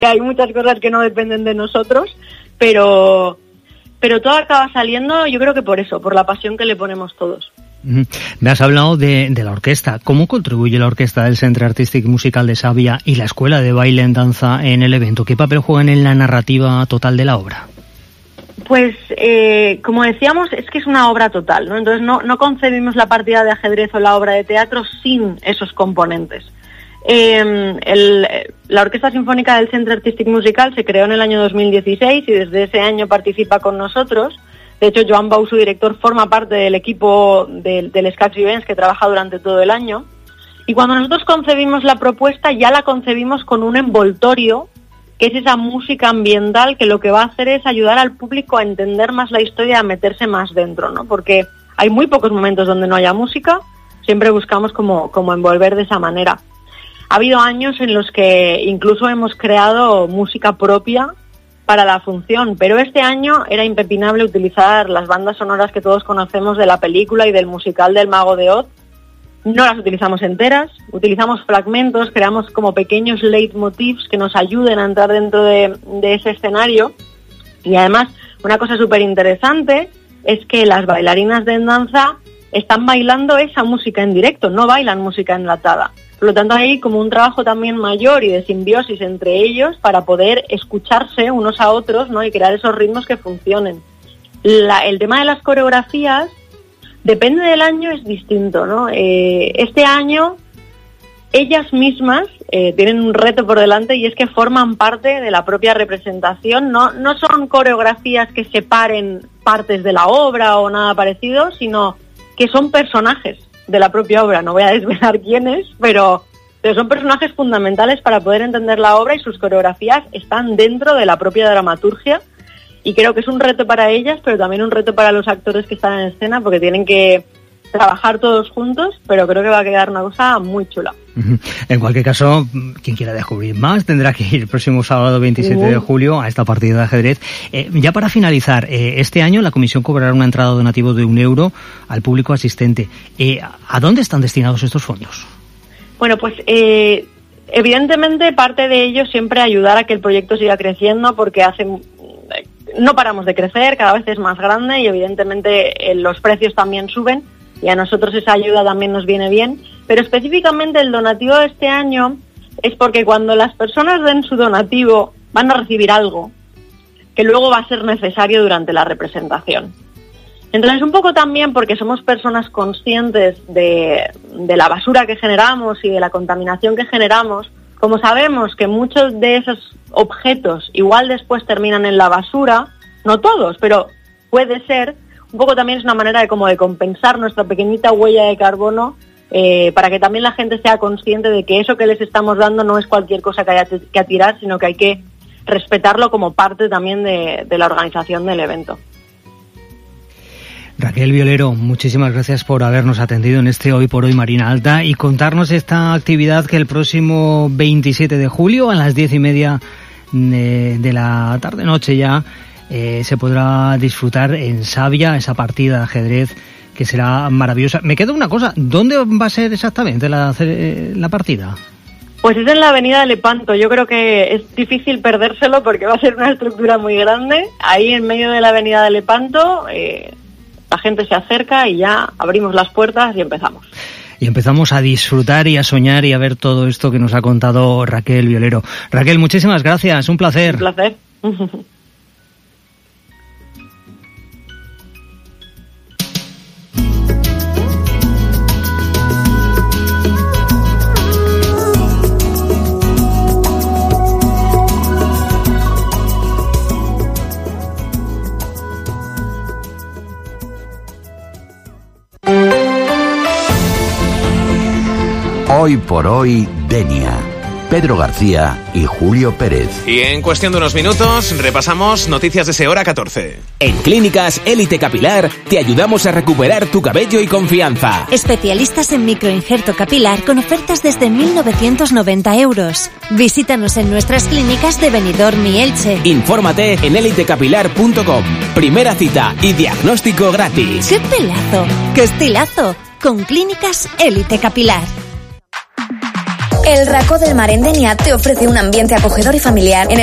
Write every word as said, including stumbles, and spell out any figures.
hay muchas cosas que no dependen de nosotros, pero, pero todo acaba saliendo, yo creo que por eso, por la pasión que le ponemos todos. Me has hablado de, de la orquesta. ¿Cómo contribuye la orquesta del Centre Artístic Musical de Savia y la Escuela de Baile en Danza en el evento? ¿Qué papel juegan en la narrativa total de la obra? Pues, eh, como decíamos, es que es una obra total, ¿no? Entonces no, no concebimos la partida de ajedrez o la obra de teatro sin esos componentes. Eh, el, la Orquesta Sinfónica del Centre Artístic Musical se creó en el año dos mil dieciséis y desde ese año participa con nosotros. De hecho, Joan Bau, su director, forma parte del equipo del, del Escacs Vivents que trabaja durante todo el año. Y cuando nosotros concebimos la propuesta, ya la concebimos con un envoltorio, que es esa música ambiental que lo que va a hacer es ayudar al público a entender más la historia, a meterse más dentro, ¿no? Porque hay muy pocos momentos donde no haya música, siempre buscamos como, como envolver de esa manera. Ha habido años en los que incluso hemos creado música propia para la función, pero este año era impepinable utilizar las bandas sonoras que todos conocemos de la película y del musical del Mago de Oz. No las utilizamos enteras, utilizamos fragmentos, creamos como pequeños leitmotivs que nos ayuden a entrar dentro de, de ese escenario. Y además, una cosa súper interesante es que las bailarinas de danza están bailando esa música en directo, no bailan música enlatada. Por lo tanto, hay como un trabajo también mayor y de simbiosis entre ellos para poder escucharse unos a otros, ¿no? Y crear esos ritmos que funcionen. La, el tema de las coreografías, depende del año, es distinto, ¿no? Eh, este año, ellas mismas eh, tienen un reto por delante y es que forman parte de la propia representación. No, no son coreografías que separen partes de la obra o nada parecido, sino que son personajes de la propia obra. No voy a desvelar quiénes, pero, pero son personajes fundamentales para poder entender la obra y sus coreografías están dentro de la propia dramaturgia y creo que es un reto para ellas, pero también un reto para los actores que están en escena porque tienen que trabajar todos juntos, pero creo que va a quedar una cosa muy chula. En cualquier caso, quien quiera descubrir más tendrá que ir el próximo sábado veintisiete de julio a esta partida de ajedrez. Eh, ya para finalizar, eh, este año la comisión cobrará una entrada donativa de un euro al público asistente. Eh, ¿A dónde están destinados estos fondos? Bueno, pues eh, evidentemente parte de ello siempre ayudar a que el proyecto siga creciendo porque hace... no paramos de crecer, cada vez es más grande y evidentemente eh, los precios también suben y a nosotros esa ayuda también nos viene bien, pero específicamente el donativo de este año es porque cuando las personas den su donativo van a recibir algo que luego va a ser necesario durante la representación. Entonces un poco también porque somos personas conscientes de, de la basura que generamos y de la contaminación que generamos, como sabemos que muchos de esos objetos igual después terminan en la basura, no todos, pero puede ser, un poco también es una manera de como de compensar nuestra pequeñita huella de carbono eh, para que también la gente sea consciente de que eso que les estamos dando no es cualquier cosa que haya que atirar, sino que hay que respetarlo como parte también de, de la organización del evento. Raquel Violero, muchísimas gracias por habernos atendido en este Hoy por Hoy Marina Alta y contarnos esta actividad que el próximo veintisiete de julio a las diez y media de, de la tarde-noche ya eh, se podrá disfrutar en Savia, esa partida de ajedrez que será maravillosa. Me queda una cosa, ¿dónde va a ser exactamente la, la partida? Pues es en la avenida de Lepanto. Yo creo que es difícil perdérselo porque va a ser una estructura muy grande. Ahí en medio de la avenida de Lepanto... Eh, la gente se acerca y ya abrimos las puertas y empezamos. Y empezamos a disfrutar y a soñar y a ver todo esto que nos ha contado Raquel Violero. Raquel, muchísimas gracias, un placer. Un placer. Hoy por hoy, Denia. Pedro García y Julio Pérez. Y en cuestión de unos minutos, repasamos noticias de ese hora catorce. En Clínicas Élite Capilar te ayudamos a recuperar tu cabello y confianza. Especialistas en microinjerto capilar con ofertas desde mil novecientos noventa euros. Visítanos en nuestras clínicas de Benidorm y Elche. Infórmate en élite capilar punto com. Primera cita y diagnóstico gratis. ¡Qué pelazo! ¡Qué estilazo! Con Clínicas Élite Capilar. El Racó del Mar en Denia te ofrece un ambiente acogedor y familiar en